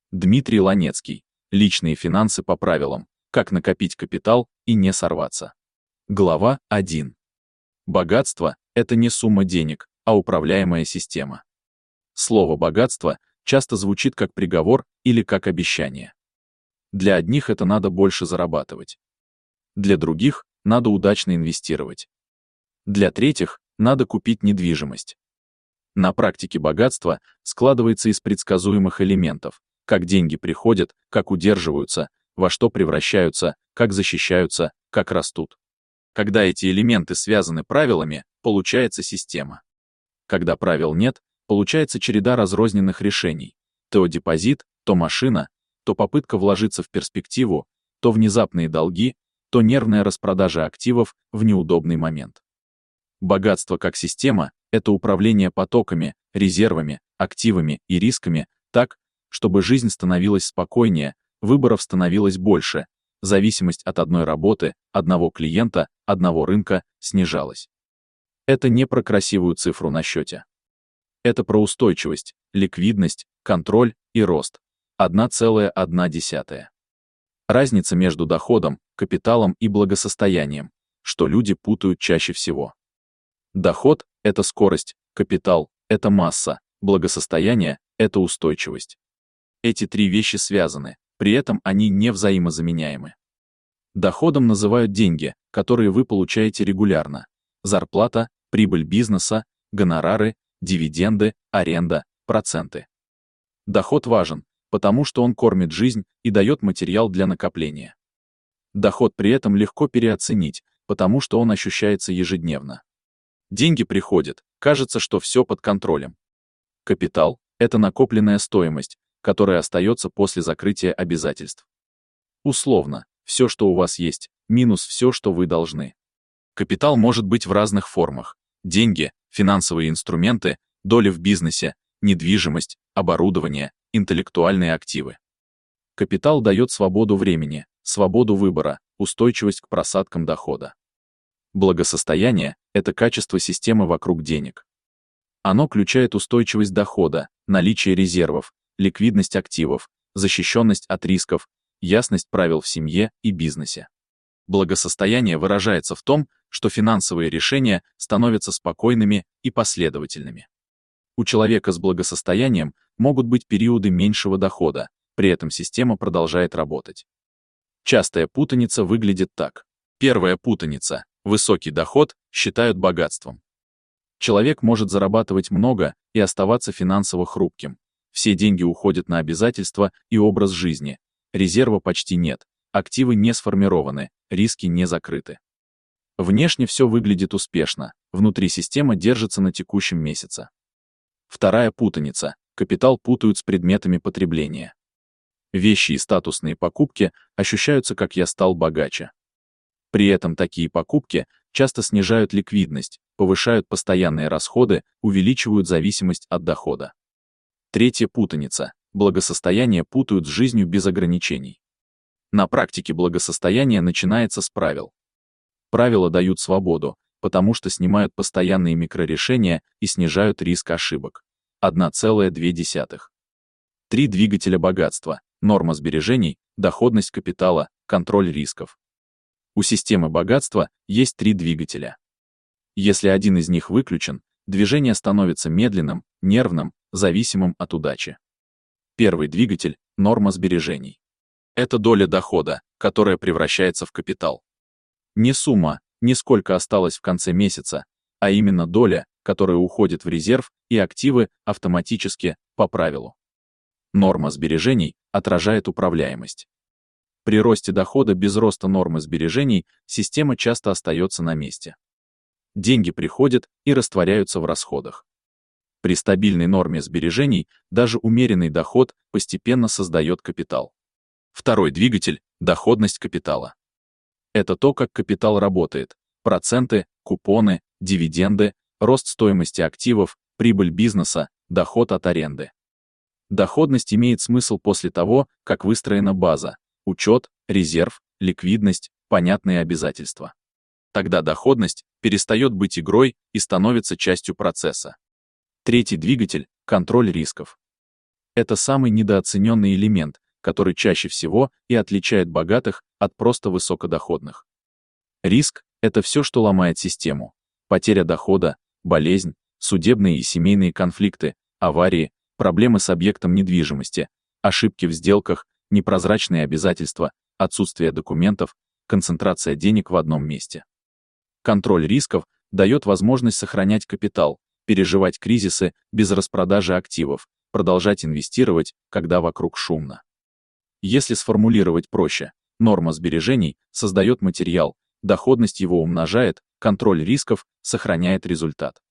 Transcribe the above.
Дмитрий Ланецкий. Личные финансы по правилам. Как накопить капитал и не сорваться. Глава 1. Богатство – это не сумма денег, а управляемая система. Слово «богатство» часто звучит как приговор или как обещание. Для одних это надо больше зарабатывать. Для других – надо удачно инвестировать. Для третьих – надо купить недвижимость. На практике богатство складывается из предсказуемых элементов: как деньги приходят, как удерживаются, во что превращаются, как защищаются, как растут. Когда эти элементы связаны правилами, получается система. Когда правил нет, получается череда разрозненных решений: то депозит, то машина, то попытка вложиться в перспективу, то внезапные долги, то нервная распродажа активов в неудобный момент. Богатство как система – это управление потоками, резервами, активами и рисками так, чтобы жизнь становилась спокойнее, выборов становилось больше, зависимость от одной работы, одного клиента, одного рынка снижалась. Это не про красивую цифру на счете. Это про устойчивость, ликвидность, контроль и рост. 1,1. Разница между доходом, капиталом и благосостоянием, что люди путают чаще всего. Доход – это скорость, капитал – это масса, благосостояние – это устойчивость. Эти три вещи связаны, при этом они не взаимозаменяемы. Доходом называют деньги, которые вы получаете регулярно: зарплата, прибыль бизнеса, гонорары, дивиденды, аренда, проценты. Доход важен, потому что он кормит жизнь и дает материал для накопления. Доход при этом легко переоценить, потому что он ощущается ежедневно. Деньги приходят, кажется, что все под контролем. Капитал – это накопленная стоимость, которая остается после закрытия обязательств. Условно, все, что у вас есть, минус все, что вы должны. Капитал может быть в разных формах: деньги, финансовые инструменты, доли в бизнесе, недвижимость, оборудование, интеллектуальные активы. Капитал дает свободу времени, свободу выбора, устойчивость к просадкам дохода. Благосостояние – это качество системы вокруг денег. Оно включает устойчивость дохода, наличие резервов, ликвидность активов, защищенность от рисков, ясность правил в семье и бизнесе. Благосостояние выражается в том, что финансовые решения становятся спокойными и последовательными. У человека с благосостоянием могут быть периоды меньшего дохода, при этом система продолжает работать. Частая путаница выглядит так. Первая путаница – высокий доход считают богатством. Человек может зарабатывать много и оставаться финансово хрупким. Все деньги уходят на обязательства и образ жизни. Резерва почти нет, активы не сформированы, риски не закрыты. Внешне все выглядит успешно, внутри система держится на текущем месяце. Вторая путаница – капитал путают с предметами потребления. Вещи и статусные покупки ощущаются как «я стал богаче». При этом такие покупки часто снижают ликвидность, повышают постоянные расходы, увеличивают зависимость от дохода. Третья путаница – благосостояние путают с жизнью без ограничений. На практике благосостояние начинается с правил. Правила дают свободу, потому что снимают постоянные микрорешения и снижают риск ошибок. 1,2. Три двигателя богатства: норма сбережений, доходность капитала, контроль рисков. У системы богатства есть три двигателя. Если один из них выключен, движение становится медленным, нервным, зависимым от удачи. Первый двигатель – норма сбережений. Это доля дохода, которая превращается в капитал. Не сумма, не сколько осталось в конце месяца, а именно доля, которая уходит в резерв и активы автоматически, по правилу. Норма сбережений отражает управляемость. При росте дохода без роста нормы сбережений система часто остается на месте. Деньги приходят и растворяются в расходах. При стабильной норме сбережений даже умеренный доход постепенно создает капитал. Второй двигатель – доходность капитала. Это то, как капитал работает: проценты, купоны, дивиденды, рост стоимости активов, прибыль бизнеса, доход от аренды. Доходность имеет смысл после того, как выстроена база: учет, резерв, ликвидность, понятные обязательства. Тогда доходность перестает быть игрой и становится частью процесса. Третий двигатель – контроль рисков. это самый недооцененный элемент, который чаще всего и отличает богатых от просто высокодоходных. Риск – это все, что ломает систему. Потеря дохода, болезнь, судебные и семейные конфликты, аварии, проблемы с объектом недвижимости, ошибки в сделках, непрозрачные обязательства, отсутствие документов, концентрация денег в одном месте. Контроль рисков дает возможность сохранять капитал, переживать кризисы без распродажи активов, продолжать инвестировать, когда вокруг шумно. Если сформулировать проще, норма сбережений создает материал, доходность его умножает, контроль рисков сохраняет результат.